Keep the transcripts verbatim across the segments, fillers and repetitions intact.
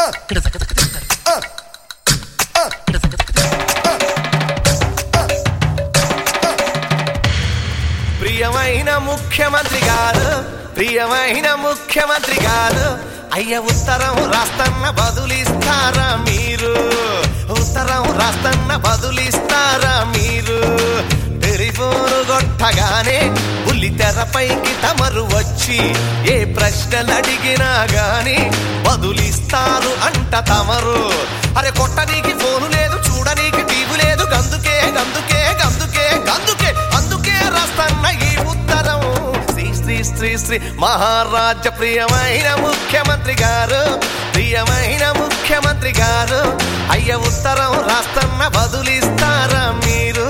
ప్రియమైన ముఖ్యమంత్రి గారు, ప్రియమైన ముఖ్యమంత్రి గారు, అయ్య ఉత్తరం రాస్తన్న బదులిస్తారా మీరు? ఉత్తరం రాస్తన్న బదులిస్తారా మీరు? టెలిఫోను కొట్టగానే బుల్లి తెరపైకి తమరు వచ్చి ఏ ప్రశ్నలు అడిగినా గాని బదులిస్తారు అంట తమరు. అరే కొట్టనీకి ఫోను లేదు, చూడనీకి టీవీ లేదు, గందుకే గందుకే గందుకే గందుకే అందుకే రాస్తన్న ఈ ఉత్తరం. శ్రీ శ్రీ శ్రీ శ్రీ మహారాజ ప్రియమైన ముఖ్యమంత్రి గారు, ప్రియమైన ముఖ్యమంత్రి గారు, అయ్య ఉత్తరం రాస్తన్న బదులిస్తారా మీరు?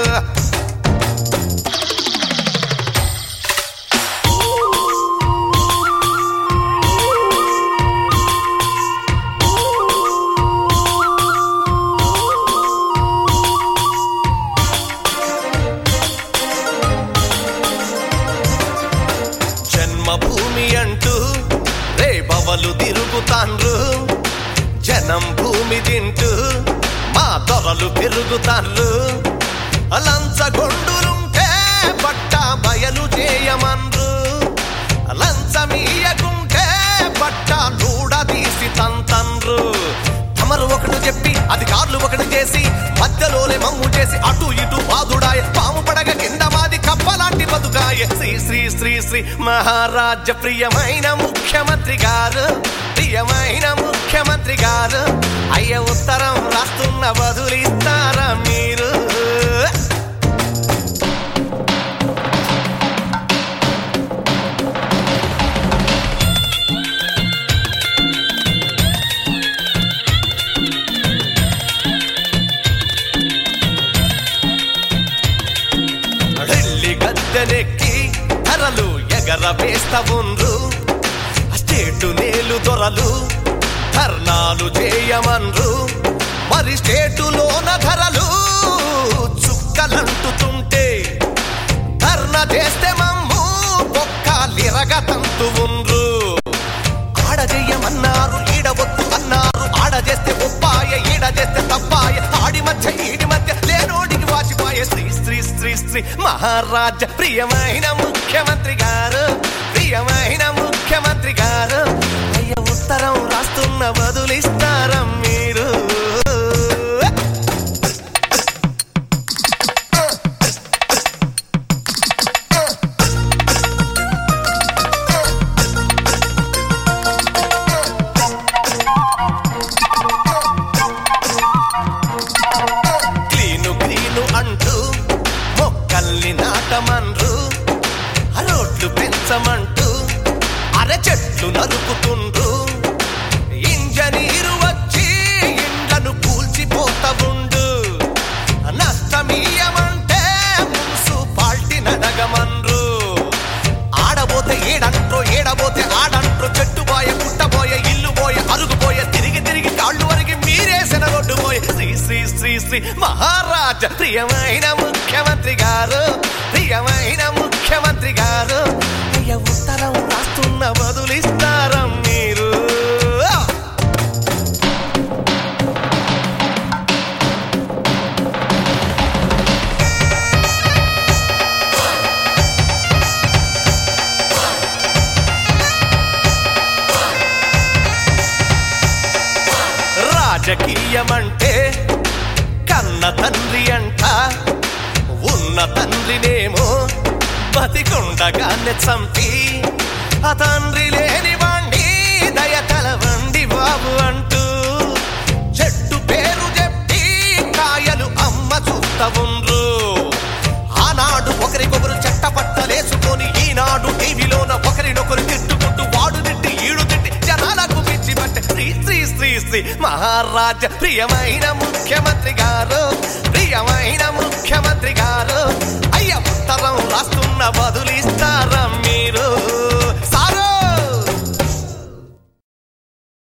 జన్మభూమి అంటూ రేబవలు తిరుగుతాండ్రు, జనం భూమి తింటూ మా దొరలు పెరుగుతాండ్రు. లంచగొండులుంటే పట్ట బయలు చేయమన్రు, లంచమీయకుంటే పట్ట లూడ తీసి తంతండ్రు. తమరు ఒకటి చెప్పి అధికారులు ఒకటి చేసి మధ్యలోనే మమ్ము చేసి అటు ఇటు బాదుడాయ, పాము పడగ కింద మాది కప్పలాంటి బతుకాయ. శ్రీ శ్రీ శ్రీ శ్రీ మహారాజ ప్రియమైన ముఖ్యమంత్రి గారు, ప్రియమైన ముఖ్యమంత్రి గారు, అయ్య ఉత్తరం రాస్తున్న బదులిస్తారా మీరు? ఢిల్లీ గద్దెనెక్కి ధరలు ఎగర వేస్తా ఉండ్రు, స్టేటు నేలు దొరలు ధర్నాలు చేయమన్రు. మరి స్టేటులోన ధరలు చుక్కలంటుతుంటే ధర్నా చేస్తే మమ్ము బొక్కలిరగ తంతు ఉండ్రు. ఆడ చెయ్యమన్నారు, ఈడవద్దు అన్నారు, ఆడ చేస్తే ఒప్పాయ, ఈడ చేస్తే తప్పాయ, ఆడి మధ్య ఈడి మధ్య లేనోడికి వాసిపాయ. శ్రీ శ్రీ శ్రీ శ్రీ మహారాజ ప్రియమైన ముఖ్యమంత్రి గారు, ప్రియమైన ముఖ్యమంత్రి గారు, అయ్య ఉత్తరం రాస్తున్న బదులిస్తారా మీరు? క్లీను క్లీను అంటూ మొక్కల్ని నాటమన్రు, రోడ్లు పెంచమంటూ అర చెట్లు నరుకుతుండ్రు. ఇంజనీరు వచ్చి ఇండ్లను కూల్చిపోతా ఉండు, నష్టమీయమంటే మున్సిపాలిటీ నడగమన్రు. ఆడబోతే ఏడంట్రో, ఏడబోతే ఆడంట్రో, చెట్టుబోయ పుట్టబోయ ఇల్లుబోయ అరుగుబోయ, తిరిగి తిరిగి కాళ్ళు వరకు మీరేసిన రోడ్డు పోయ. శ్రీ శ్రీ శ్రీ శ్రీ మహారాజ ప్రియమైన ముఖ్యమంత్రి గారు, ప్రియమైన ముఖ్యమంత్రి గారు, అయ్య ఉత్తరం రాస్తున్న బదులిస్తారా మీరు? రాజకీయమంటే కన్న తండ్రి అంట, ఉన్న తండ్రినేమో బతికుండగానే చంపి ఆ తండ్రి లేని వాణ్ణి దయ కలవండి బాబు అంటూ చెట్టు పేరు చెప్పి కాయలు అమ్మ చూస్తా ఉండ్రు. ఆనాడు ఒకరికొకరు చెట్టపట్టలేసుకొని ఈనాడు టీవీలోన ఒకరినొకరు తిట్టుకుంటూ వాడు తిట్టి ఈడు తిట్టి జనాలకు పిచ్చి పట్టే. శ్రీ శ్రీ శ్రీ శ్రీ మహారాజ ప్రియమైన ముఖ్యమంత్రి గారు, ప్రియమైన ముఖ్యమంత్రి గారు, అయ్య ఉత్తరం రాస్తున్న బదులిస్తారా